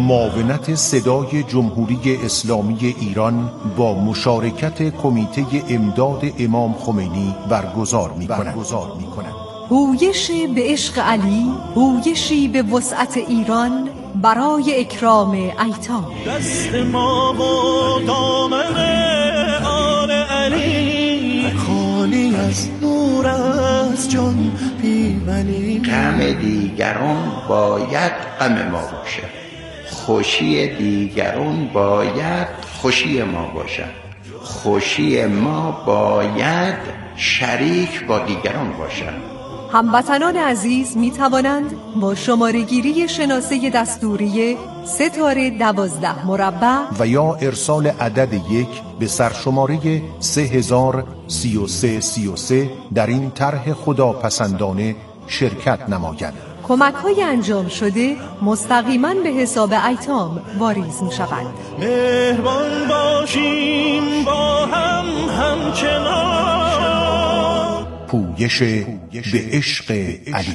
معاونت صدای جمهوری اسلامی ایران با مشارکت کمیته امداد امام خمینی برگزار می‌کند. هویشی به عشق علی، هویشی به وسعت ایران برای اکرام ایتام. دست ما و دامن آل علی خالی از نور از جان بی‌منی. غم دیگران باید غم ما باشد، خوشی دیگران باید خوشی ما باشد، خوشی ما باید شریک با دیگران باشد. هموطنان عزیز می توانند با شماره‌گیری شناسه دستوری 3-12 مربع و یا ارسال عدد 1 به سرشماره 303333 در این طرح خداپسندانه شرکت نمایند. کمک‌های انجام شده مستقیما به حساب ایتام واریز می‌شوند. مهربان باشیم با هم همچنان. پویش به عشق علی.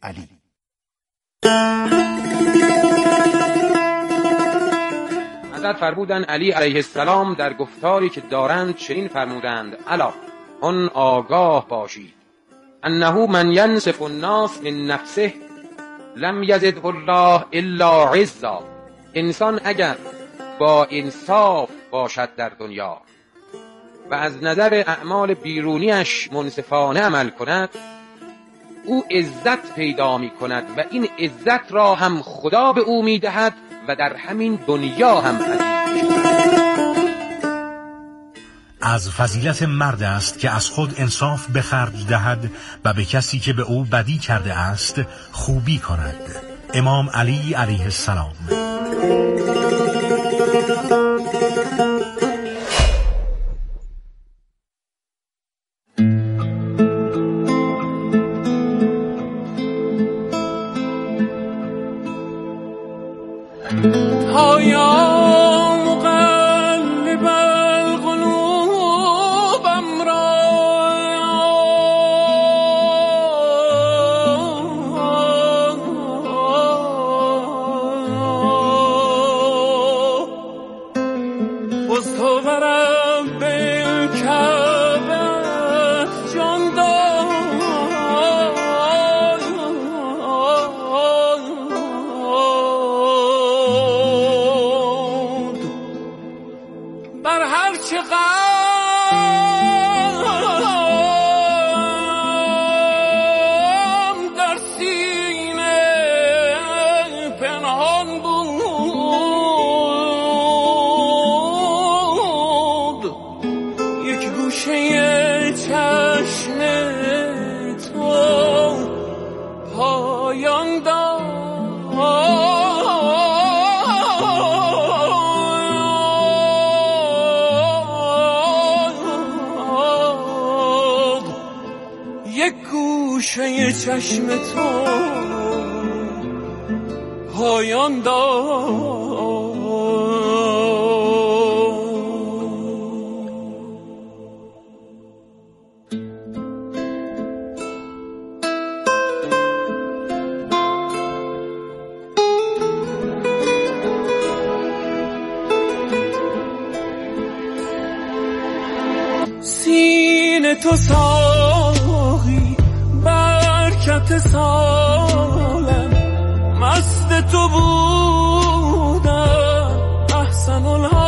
حضرت فرمودند علی علیه السلام در گفتاری که دارند چنین فرمودند: الا آن آگاه باشید انه من ینصف الناس من نفسه لم یزده الله الا عزا. انسان اگر با انصاف باشد در دنیا و از نظر اعمال بیرونیش منصفانه عمل کند، او عزت پیدا می کند و این عزت را هم خدا به او می دهد و در همین دنیا هم عزیز می شود. از فضیلت مرد است که از خود انصاف به خرج دهد و به کسی که به او بدی کرده است خوبی کند. امام علی علیه السلام. چشم تو پایان داد. سینه تو ساقی برکت سالم، مست تو بودم احسن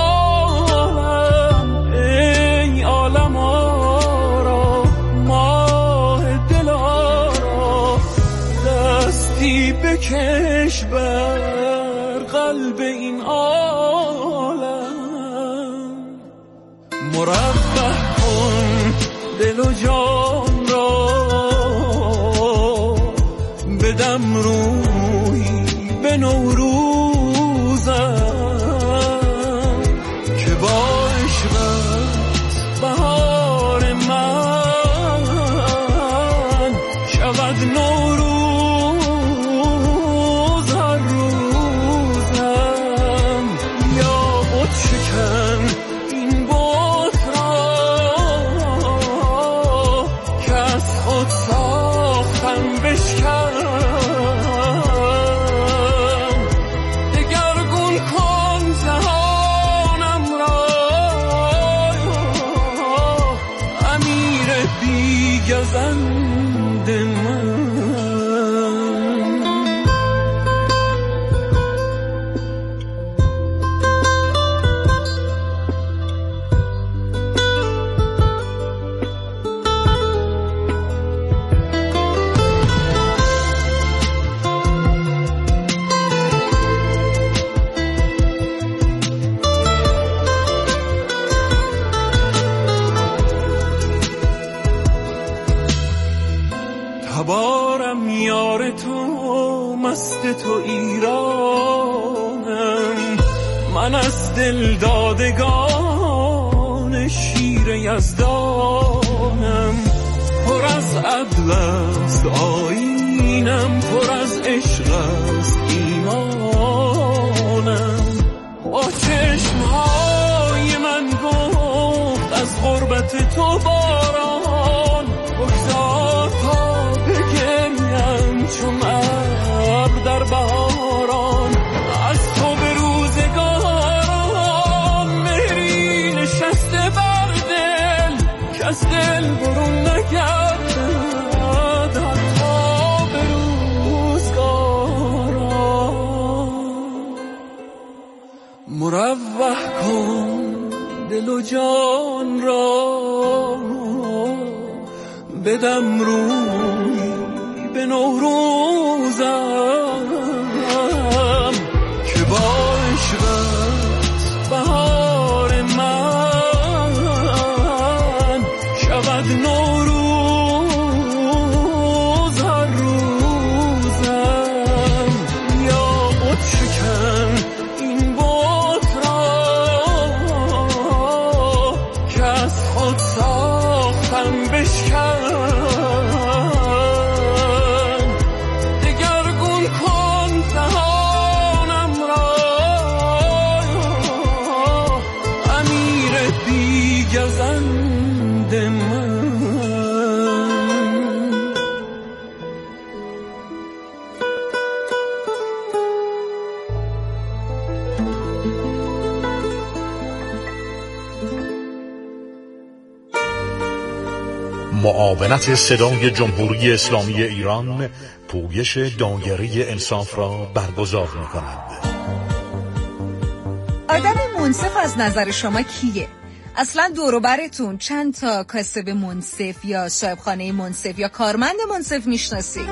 الحالم. ای عالم آرا ماه دلارا، دستی بکش بر قلب این عالم. مربع کن دل و جان را، بدم روی به نوروزم که با عشقت بهار من شود نوروز هر روزم. یا بت شکن این بت را که از خود ساختم بشکن. دگرگون تبارم یار تو، مست تو ایرانم. من از دل دادگان شیر یزدانم. پر از عدل است آیینم، پر از عشق است ایمانم. با چشمهای من گفت از غربت تو باران، بگذار تا بگریم چون ابر در بهاران. از تو به روزگاران مهری نشسته بر دل، که از دل برون نگردد حتی به روزگاران. مروح کن دل و جان را، بدم روی به نوروزم، که با عشقت بهار من شود نوروز هر روزم. یا بت شکن این بت را که از خود ساختم بشکن. دگرگون کن دهانم را، امیر بیگزند من. معاونت صدای جمهوری اسلامی ایران پویش دایره انصاف را برگزار می‌کند. آدم منصف از نظر شما کیه؟ اصلا دور و برتون چند تا کاسب منصف یا صاحبخانه منصف یا کارمند منصف میشناسی؟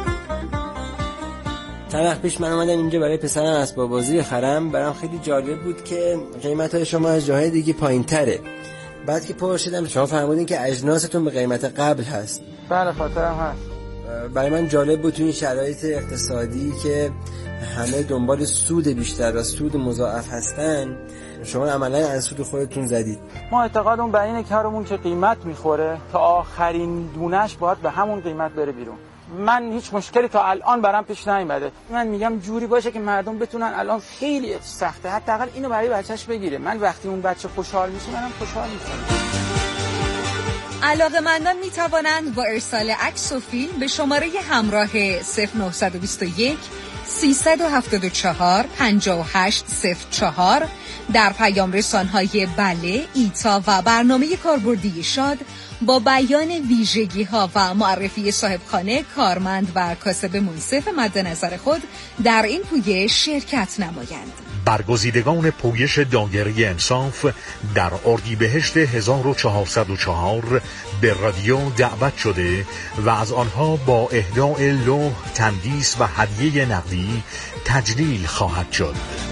چند وقت پیش من اومدم اینجا برای پسرم اسباب بازی بخرم. برام خیلی جالب بود که قیمت‌های شما از جاهای دیگه پایین‌تره. بعد که پرسیدم شما فرمودین که اجناستون به قیمت قبل هست. بله خاطرم هست. برای من جالب بود تو این شرایط اقتصادی که همه دنبال سود بیشتر و سود مضاعف هستن، شما عملا از سود خودتون زدید. ما اعتقادمون بر اینه که هرمون که قیمت میخوره تا آخرین دونش باید به همون قیمت بره بیرون. من هیچ مشکلی تا الان برام پیش نیومده. من میگم جوری باشه که مردم بتونن، الان خیلی سخته، حداقل اینو برای بچه‌ش بگیره. من وقتی اون بچه خوشحال میشه منم خوشحال میشم. علاقه‌مندان میتوانند با ارسال عکس و فیلم به شماره همراه 0921 374 5804 در پیام رسانهای بله، ایتا و برنامه کاربردی شاد با بیان ویژگی‌ها و معرفی صاحبخانه، کارمند و کاسب منصف مد نظر خود در این پویش شرکت نمایند. برگزیدگان پویش دایره انصاف در اردیبهشت 1404 به رادیو دعوت شده و از آنها با اهداء لوح، تندیس و هدیه نقدی تجلیل خواهد شد.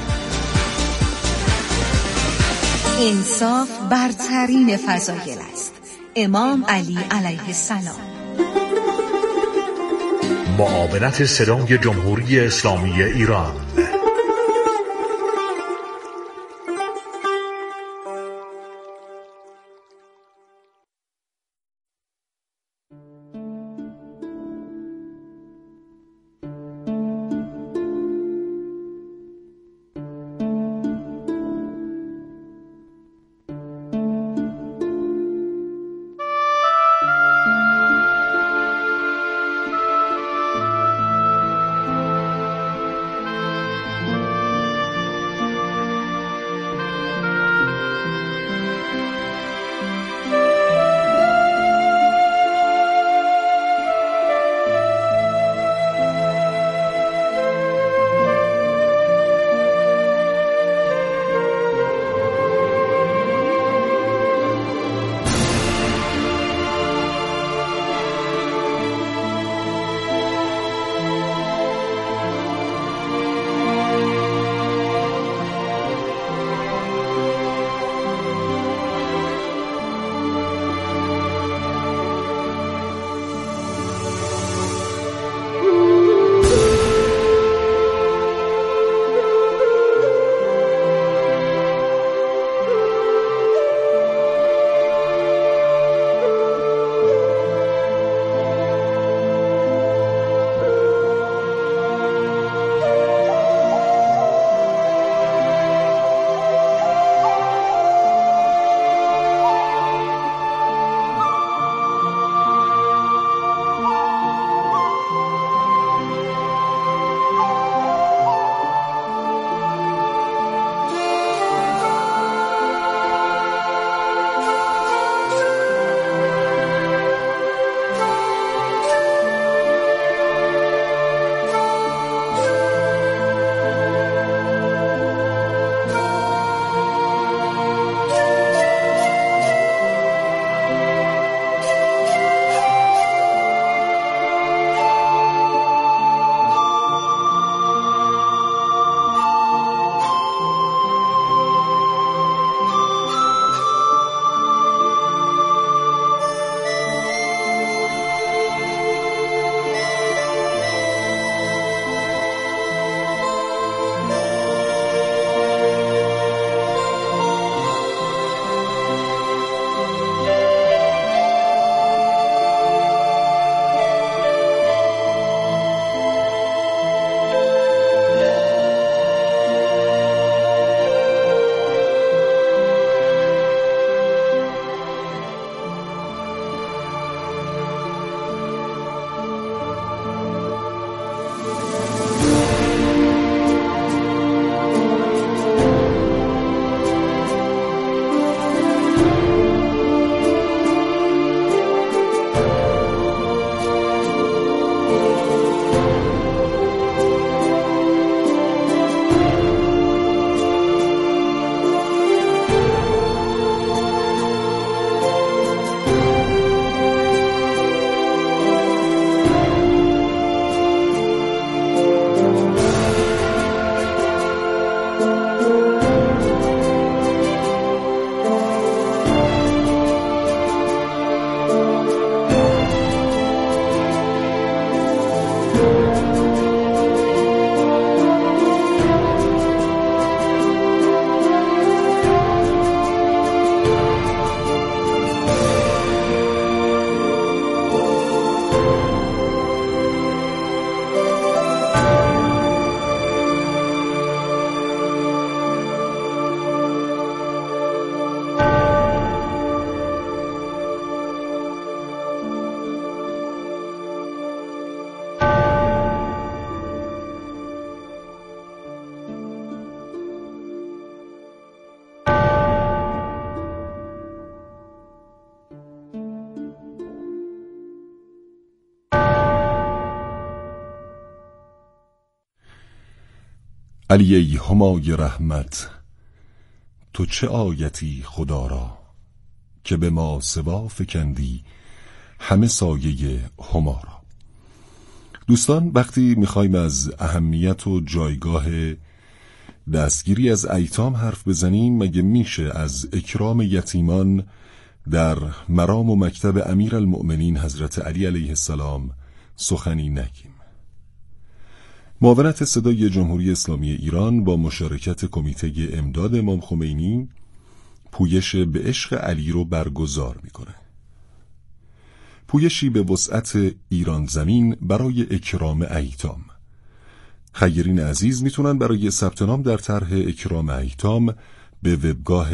انصاف برترین فضایل است. امام علی علیه السلام. معاونت صدای جمهوری اسلامی ایران. علی ای همای رحمت، تو چه آیتی خدا را، که به ما سوا فکندی همه سایه هما را. دوستان، وقتی میخوایم از اهمیت و جایگاه دستگیری از ایتام حرف بزنیم، مگه میشه از اکرام یتیمان در مرام و مکتب امیرالمؤمنین حضرت علی علیه السلام سخنی نگیم؟ معاونت صدای جمهوری اسلامی ایران با مشارکت کمیته امداد امام خمینی پویش به عشق علی رو برگزار میکنه. پویشی به وسعت ایران زمین برای اکرام ایتام. خیرین عزیز میتونن برای ثبت نام در طرح اکرام ایتام به وبگاه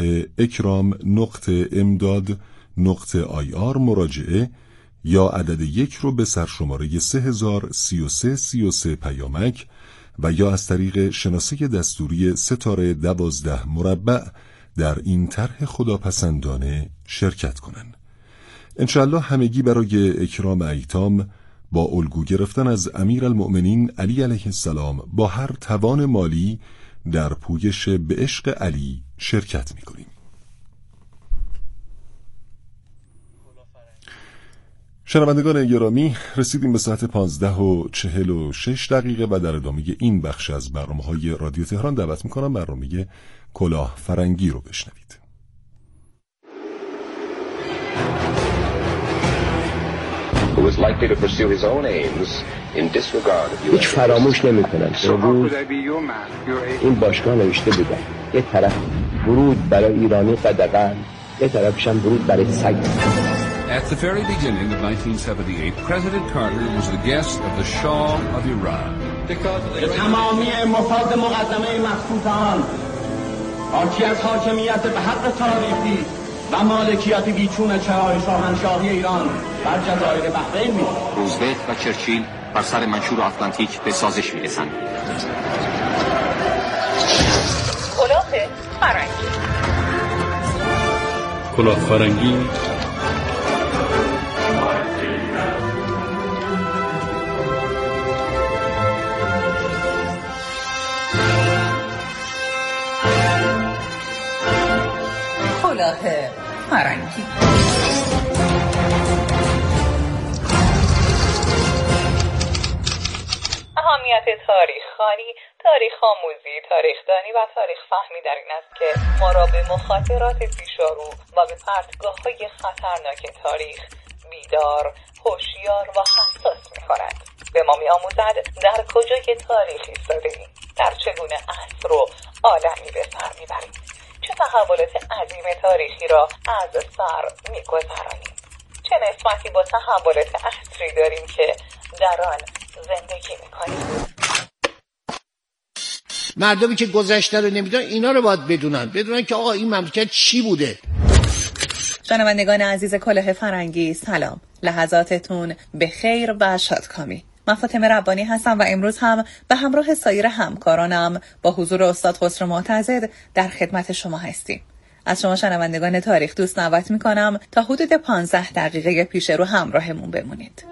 ekram.imdad.ir مراجعه یا عدد 1 رو به سرشماره 3033 پیامک و یا از طریق شناسه دستوری ستاره 12 مربع در این طرح خداپسندانه شرکت کنن. انشاءالله همگی برای اکرام ایتام با الگو گرفتن از امیرالمؤمنین علی علیه السلام با هر توان مالی در پویش به عشق علی شرکت میکنیم. شنوندگان گرامی، رسیدیم به ساعت 15:46 و در ادامه این بخش از برنامه‌های رادیو تهران دعوت میکنم برنامه کلاه فرنگی رو بشنوید. هیچ فراموش نمی کنم. امروز این باشگاه نوشته بودن یه طرف ورود برای ایرانی قدغن، یه طرفش هم ورود برای سگ. At the very beginning of 1978, President Carter was the guest of the Shah of Iran. تمامی مفاد مقدمه مخصوصان حاکی از حاکمیت به حق تاریخی و مالکیت بیچون چهار شاهنشاهی ایران بر جزایر بحرین می. روزولت و چرچیل بر سر منشور آتلانتیک به سازش میرسند. کلاه فرنگی. کلاه فرنگی کلاه فرنگی. اهمیت تاریخ خوانی، تاریخ آموزی، تاریخ دانی و تاریخ فهمی در این است که ما را به مخاطرات پیشارو و به پرتگاه‌های خطرناک تاریخ بیدار، هوشیار و حساس می‌کند. به ما می‌آموزد در کجای تاریخ ایستاده‌ایم، در چگونه عصر و عالمی به سر می‌بریم، چه تحولات عظیم تاریخی را از سر می‌گذرانیم، چه نسبتی با تحولات عصری داریم که در آن زندگی می‌کنیم. مردمی که گذشته رو نمی‌دونن اینا رو باید بدونن که آقا این مملکت چی بوده. شنوندگان عزیز کلاه فرنگی، سلام، لحظاتتون به خیر و شادکامی. من فاطمه ربانی هستم و امروز هم به همراه سایر همکارانم با حضور استاد خسرو معتضد در خدمت شما هستیم. از شما شنوندگان تاریخ دوست دعوت می‌کنم تا حدود 15 دقیقه پیش رو همراهمون بمونید.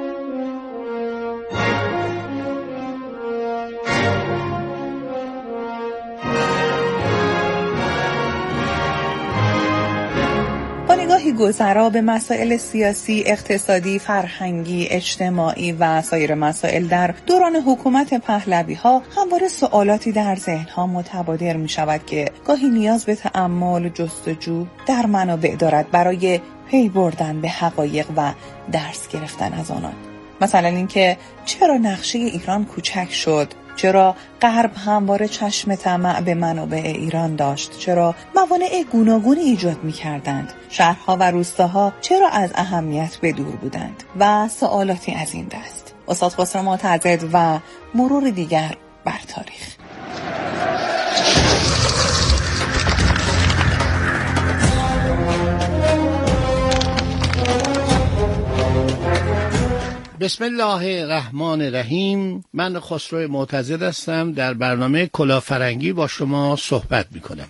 نگاهی گذرا به مسائل سیاسی، اقتصادی، فرهنگی، اجتماعی و سایر مسائل در دوران حکومت پهلوی‌ها همواره سوالاتی در ذهن‌ها متبادر می‌شود که گاهی نیاز به تأمل و جستجو در منابع دارد برای پی بردن به حقایق و درس گرفتن از آنان. مثلا اینکه چرا نقشه ایران کوچک شد؟ چرا غرب همواره چشم طمع به منابع ایران داشت؟ چرا موانع گوناگونی ایجاد می‌کردند؟ شهرها و روستاها چرا از اهمیت به دور بودند؟ و سوالاتی از این دست. استاد خسرو معتضد و مرور دیگر بر تاریخ. بسم الله الرحمن الرحیم. من خسرو معتضد هستم، در برنامه کلاه فرنگی با شما صحبت میکنم.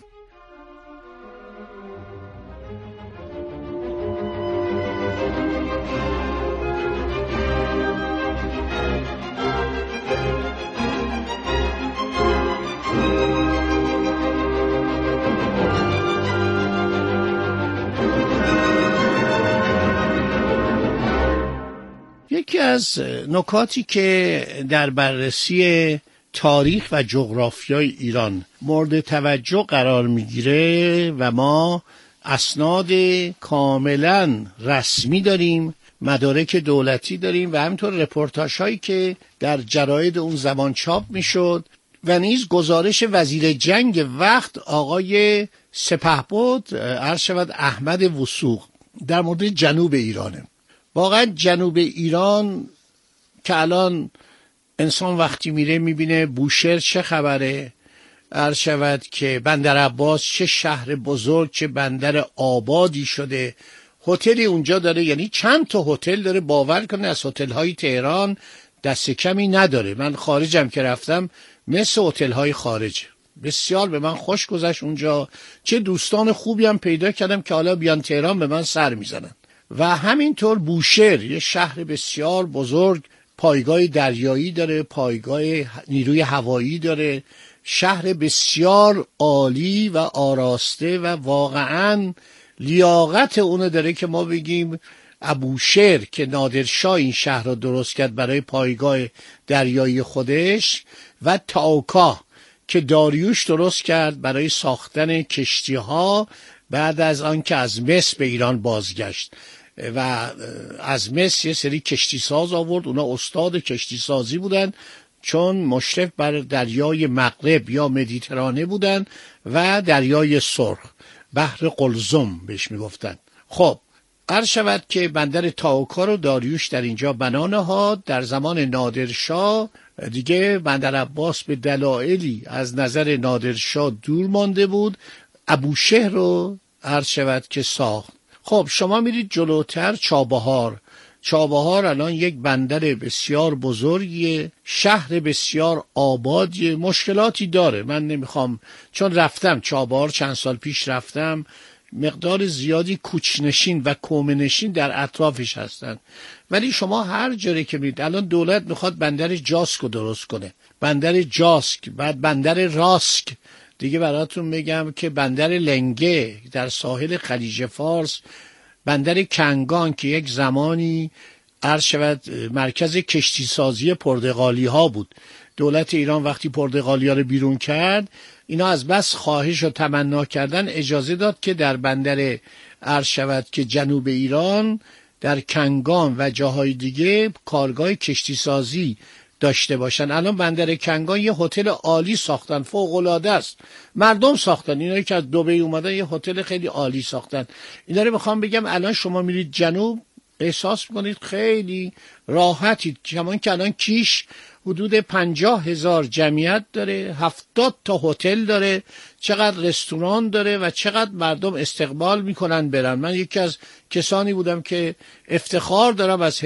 از نکاتی که در بررسی تاریخ و جغرافیای ایران مورد توجه قرار میگیره و ما اسناد کاملا رسمی داریم، مدارک دولتی داریم و همینطور رپورتاژ هایی که در جراید اون زمان چاپ میشد و نیز گزارش وزیر جنگ وقت آقای سپهبد عرض شود احمد وثوق در مورد جنوب ایرانه. واقعا جنوب ایران که الان انسان وقتی میره میبینه بوشهر چه خبره، عرض شود که بندر عباس چه شهر بزرگ، چه بندر آبادی شده، هتلی اونجا داره، یعنی چند تا هتل داره، باور کنه از هتل‌های تهران دست کمی نداره. من خارجم که رفتم مثل هتل‌های خارج، بسیار به من خوش گذشت اونجا، چه دوستان خوبی هم پیدا کردم که حالا بیان تهران به من سر میزنن. و همینطور بوشهر یه شهر بسیار بزرگ، پایگاه دریایی داره، پایگاه نیروی هوایی داره، شهر بسیار عالی و آراسته و واقعاً لیاقت اونو داره که ما بگیم ابوشهر که نادرشاه این شهر رو درست کرد برای پایگاه دریایی خودش و تاوکا که داریوش درست کرد برای ساختن کشتی ها بعد از آن که از مصر به ایران بازگشت و از مصر یه سری کشتی ساز آورد، اونا استاد کشتی سازی بودن چون مشرف بر دریای مغرب یا مدیترانه بودن و دریای سرخ، بحر قلزم بهش میگفتن. خب عرض شود که بندر تاوکا رو داریوش در اینجا بنا نهاد. در زمان نادرشاه دیگه بندر عباس به دلایلی از نظر نادرشاه دور مانده بود، ابوشهر رو عرض شود که ساخت. خب شما میرید جلوتر چابهار الان یک بندر بسیار بزرگیه، شهر بسیار آبادیه، مشکلاتی داره. من نمیخوام، چون رفتم چابهار چند سال پیش رفتم، مقدار زیادی کوچنشین و کومنشین در اطرافش هستن. ولی شما هر جایی که میرید، الان دولت میخواد بندر جاسک رو درست کنه، بندر جاسک، بعد بندر راسک، دیگه براتون میگم که بندر لنگه در ساحل خلیج فارس، بندر کنگان که یک زمانی عرض شود مرکز کشتی سازی پرتغالی ها بود. دولت ایران وقتی پرتغالی ها رو بیرون کرد، اینا از بس خواهش و تمنا کردن اجازه داد که در بندر عرض شود که جنوب ایران در کنگان و جاهای دیگه کارگاه کشتی سازی داشته باشن. الان بندر کنگان یه هتل عالی ساختن، فوق العاده است، مردم ساختن، اینا که از دبی اومدن یه هتل خیلی عالی ساختن. اینا رو میخوام بگم الان شما میرید جنوب احساس میکنید خیلی راحتید، کمان که الان کیش حدود 50,000 جمعیت داره، 70 تا هتل داره، چقدر رستوران داره و چقدر مردم استقبال میکنن برن. من یکی از کسانی بودم که افتخار دارم از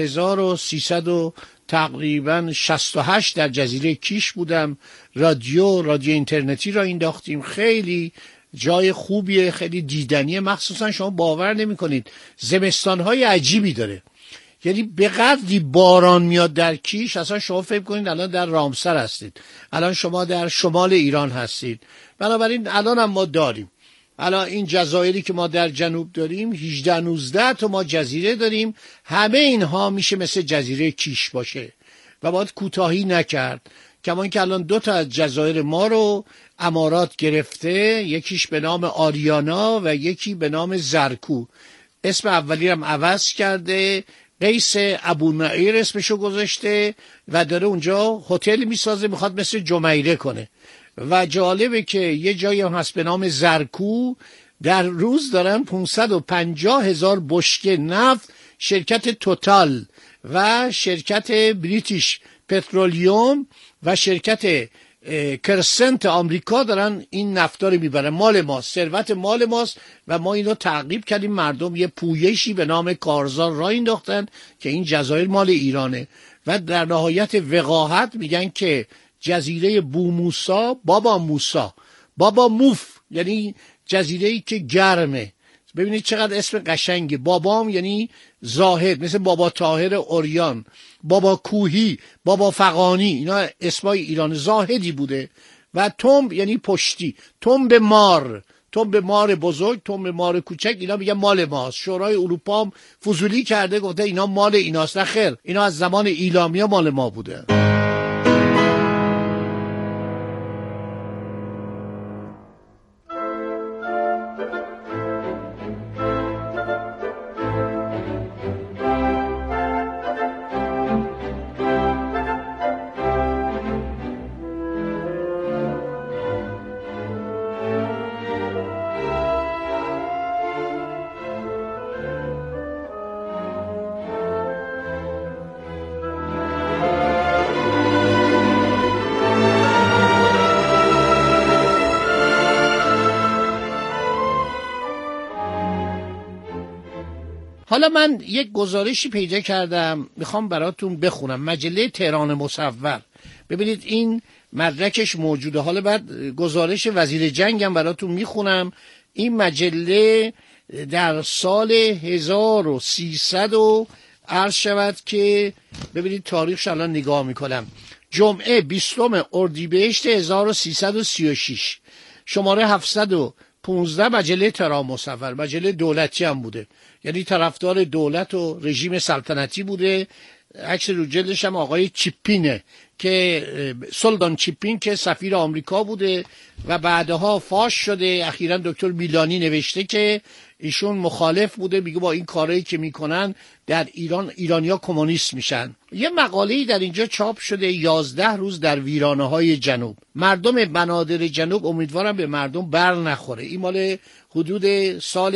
1300 تقریبا 68 در جزیره کیش بودم، رادیو اینترنتی را انداختیم، خیلی جای خوبیه، خیلی دیدنیه، مخصوصا شما باور نمی کنید زمستانهای عجیبی داره، یعنی به قدری باران میاد در کیش اصلا شما فکر کنید الان در رامسر هستید، الان شما در شمال ایران هستید. بنابراین الان هم ما داریم، الان این جزایری که ما در جنوب داریم 18-19 تا ما جزیره داریم، همه اینها میشه مثل جزیره کیش باشه و باید کوتاهی نکرد. کمان که الان 2 تا از جزایر ما رو امارات گرفته، یکیش به نام آریانا و یکی به نام زرکو، اسم اولی هم عوض کرده، قیس ابونعیر اسمشو گذاشته و داره اونجا هتل میسازه، میخواد مثل جمیره کنه. و جالبه که یه جایی هم هست به نام زرکو، در روز دارن 550,000 بشکه نفت شرکت توتال و شرکت بریتیش پترولیوم و شرکت کرسنت آمریکا دارن این نفتا رو میبرن، مال ماست، ثروت مال ماست و ما اینو تعقیب کردیم. مردم یه پویشی به نام کارزار را انداختن که این جزایر مال ایرانه و در نهایت وقاحت میگن که جزیره بوموسا، بابا موف، یعنی جزیره‌ای که گرمه. ببینید چقدر اسم قشنگه، بابام یعنی زاهد، مثل بابا طاهر اوریان، بابا کوهی، بابا فغانی، اینا اسمای ایران، زاهدی بوده. و تنب یعنی پشتی، تنب مار، تنب مار بزرگ، تنب مار کوچک، اینا میگن مال ماست. شورای اروپا هم فضولی کرده گفته اینا مال ایناست. نه خیر، اینا از زمان ایلامیا مال ما بوده. حالا من یک گزارشی پیدا کردم میخوام براتون بخونم. مجله تهران مصور، ببینید این مدرکش موجوده. حالا بعد گزارش وزیر جنگم براتون میخونم. این مجله در سال 1300 عرض شود که ببینید تاریخش الان نگاه میکنم، جمعه 20 اردیبهشت 1336، شماره 715 مجله تهران مصور. مجله دولتی هم بوده، یعنی طرفدار دولت و رژیم سلطنتی بوده. عکس رو جلدش هم آقای چیپینه که سلطان چیپین که سفیر آمریکا بوده و بعدها فاش شده. اخیراً دکتر میلانی نوشته که ایشون مخالف بوده، میگه با این کارهایی که میکنن در ایران ایرانیا کمونیست میشن. یه مقاله‌ای در اینجا چاپ شده، 11 روز در ویرانه‌های جنوب. مردم بنادر جنوب امیدوارم به مردم بر نخوره. این مال حدود سال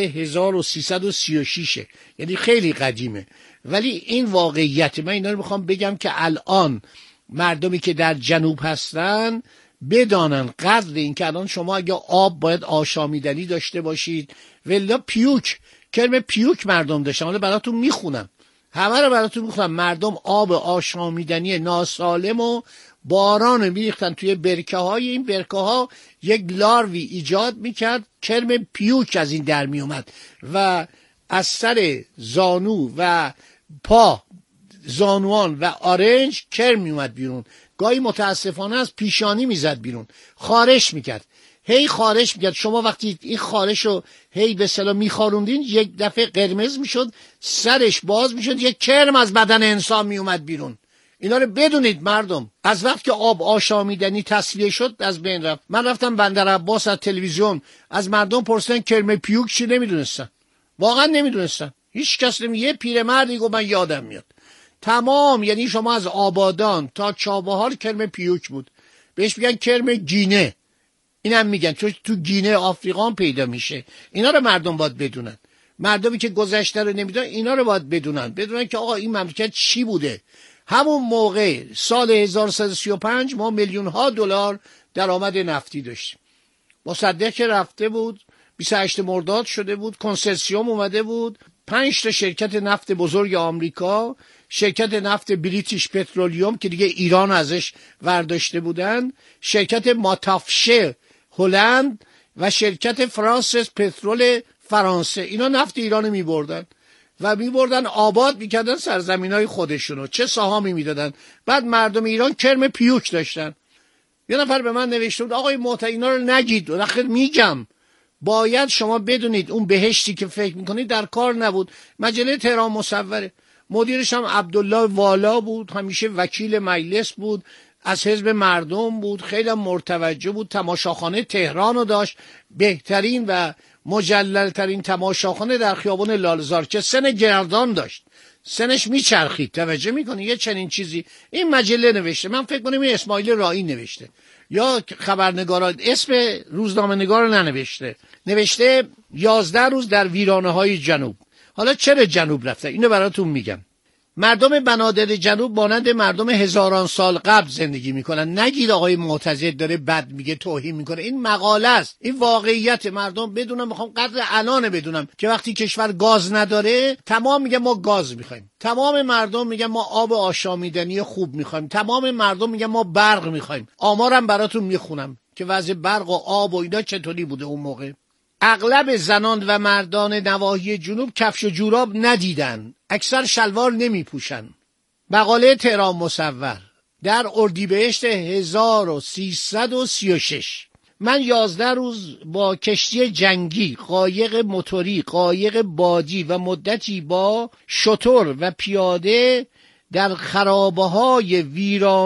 1336، یعنی خیلی قدیمه، ولی این واقعیت. من اینا رو میخوام بگم که الان مردمی که در جنوب هستن بدانن قدر این که الان شما اگه آب باید آشامیدنی داشته باشید، ولی پیوک، کلمه پیوک مردم داشتن. حالا براتون میخونم، همه رو براتون میخونم. مردم آب آشامیدنی ناسالم و باران میریختن توی برکه های. این برکه ها یک لاروی ایجاد میکرد، کلمه پیوک از این در میومد و از سر زانو و پا، زانوان و آرنج کرم میومد بیرون. گاهی متاسفانه از پیشانی میزد بیرون، خارش میکرد، هی خارش میکرد. شما وقتی این خارش رو هی به اصطلاح میخاروندین، یک دفعه قرمز میشد، سرش باز میشد، یک کرم از بدن انسان میومد بیرون. اینا رو بدونید مردم. از وقت که آب آشامیدنی تصفیه شد از بین رفت. من رفتم بندر عباس، از تلویزیون از مردم پرسیدن کرم پیوک چی، نمیدونستن، واقعا نمیدونستن. هیچ کس یه پیرمردی گفت من یادم میاد. تمام، یعنی شما از آبادان تا چابهار کرم پیوک بود. بهش میگن کرم گینه، اینم میگن چون تو گینه آفریقا پیدا میشه. اینا رو مردم باید بدونن. مردمی که گذشته رو نمیدونن اینا رو باید بدونن که آقا این مملکت چی بوده. همون موقع سال 1335 ما میلیون ها دلار درآمد نفتی داشتیم. مصدق که رفته بود، 28 مرداد شده بود، کنسرسیوم اومده بود، 5 تا شرکت نفت بزرگ آمریکا، شرکت نفت بریتیش پترولیوم که دیگه ایران ازش ورداشته بودن، شرکت ماتافشه هلند و شرکت فرانسس پترول فرانسه. اینا نفت ایرانو میبردن و میبردن آباد میکردن سرزمینای خودشونو، چه سهامی میدادن. بعد مردم ایران کرم پیوک داشتن. یه نفر به من نوشته بود آقای محترم اینا رو نگید. آخر میگم، باید شما بدونید اون بهشتی که فکر میکنید در کار نبود. مجله تهران مصوره، مدیرش هم عبدالله والا بود، همیشه وکیل مجلس بود، از حزب مردم بود، خیلی مرتوجه بود. تماشاخانه تهرانو داشت، بهترین و مجللترین تماشاخانه در خیابان لالزار که سن گردان داشت، سنش میچرخید. توجه میکنی یه چنین چیزی این مجله نوشته. من فکر کنم این اسماعیل رائی نوشته یا خبرنگارا، اسم روزنامه نگار رو ننوشته. نوشته 11 روز در ویرانه های جنوب. حالا چرا جنوب رفته اینو براتون میگم. مردم بنادر جنوب مانند مردم هزاران سال قبل زندگی میکنن. نگید آقای معتزد داره بد میگه، توهین میکنه. این مقاله است، این واقعیت. مردم بدونم، میخوام قدر الان بدونم که وقتی کشور گاز نداره تمام میگه ما گاز میخوایم، تمام مردم میگن ما آب آشامیدنی خوب میخوایم، تمام مردم میگن ما برق میخوایم. آمارم براتون میخونم که وضع برق و آب و اینا چطوری بوده اون موقع. اغلب زنان و مردان نواحی جنوب کفش و جوراب ندیدن، اکثر شلوار نمی پوشن. مقاله تهران مصور در اردیبهشت 1336. من 11 روز با کشتی جنگی، قایق موتوری، قایق بادی و مدتی با شتر و پیاده در خرابه‌های ویران